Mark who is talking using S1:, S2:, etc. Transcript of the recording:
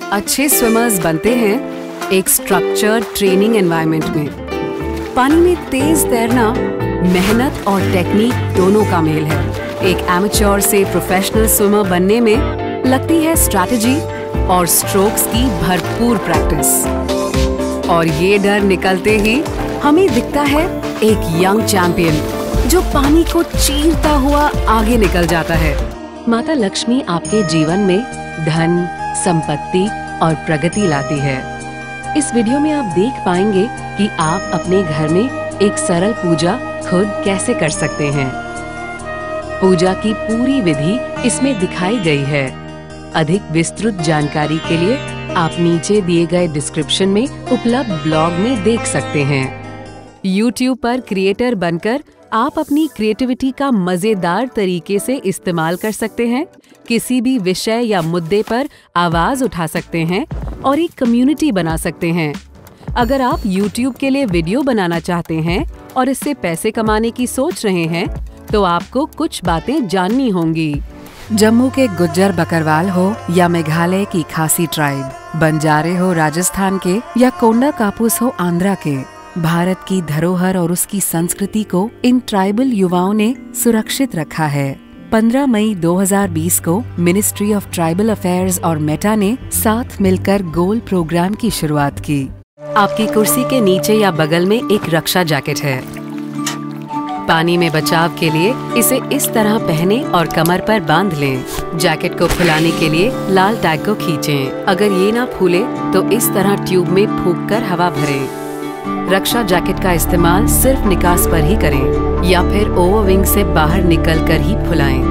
S1: अच्छे स्विमर्स बनते हैं एक स्ट्रक्चर्ड ट्रेनिंग एनवायरनमेंट में। पानी में तेज तैरना मेहनत और टेक्निक दोनों का मेल है। एक एमेच्योर से प्रोफेशनल स्विमर बनने में लगती है स्ट्रैटेजी और स्ट्रोक्स की भरपूर प्रैक्टिस। और ये डर निकलते ही हमें दिखता है एक यंग चैंपियन जो पानी को चीरता हुआ आगे निकल जाता है। माता लक्ष्मी आपके जीवन में धन, संपत्ति और प्रगति लाती है। इस वीडियो में आप देख पाएंगे कि आप अपने घर में एक सरल पूजा खुद कैसे कर सकते हैं। पूजा की पूरी विधि इसमें दिखाई गई है। अधिक विस्तृत जानकारी के लिए आप नीचे दिए गए डिस्क्रिप्शन में उपलब्ध ब्लॉग में देख सकते हैं। YouTube पर क्रिएटर बनकर आप अपनी क्रिएटिविटी का मजेदार तरीके से इस्तेमाल कर सकते हैं। किसी भी विषय या मुद्दे पर आवाज उठा सकते हैं और एक कम्युनिटी बना सकते हैं। अगर आप YouTube के लिए वीडियो बनाना चाहते हैं और इससे पैसे कमाने की सोच रहे हैं, तो आपको कुछ बातें जाननी होंगी। जम्मू के गुज्जर बकरवाल हो या मेघालय की खासी ट्राइब, बंजारे हो राजस्थान के या कोंडा कापूस हो आंध्रा के, भारत की धरोहर और उसकी संस्कृति को इन ट्राइबल युवाओं ने सुरक्षित रखा है। 15 मई 2020 को मिनिस्ट्री ऑफ ट्राइबल अफेयर्स और मेटा ने साथ मिलकर गोल प्रोग्राम की शुरुआत की। आपकी कुर्सी के नीचे या बगल में एक रक्षा जैकेट है। पानी में बचाव के लिए इसे इस तरह पहने और कमर पर बांध लें। जैकेट को फुलाने के लिए लाल टैग को खींचें। अगर ये ना फूले तो इस तरह ट्यूब में फूंककर हवा भरें। रक्षा जैकेट का इस्तेमाल सिर्फ निकास पर ही करें या फिर ओवरविंग से बाहर निकलकर ही फुलाएं।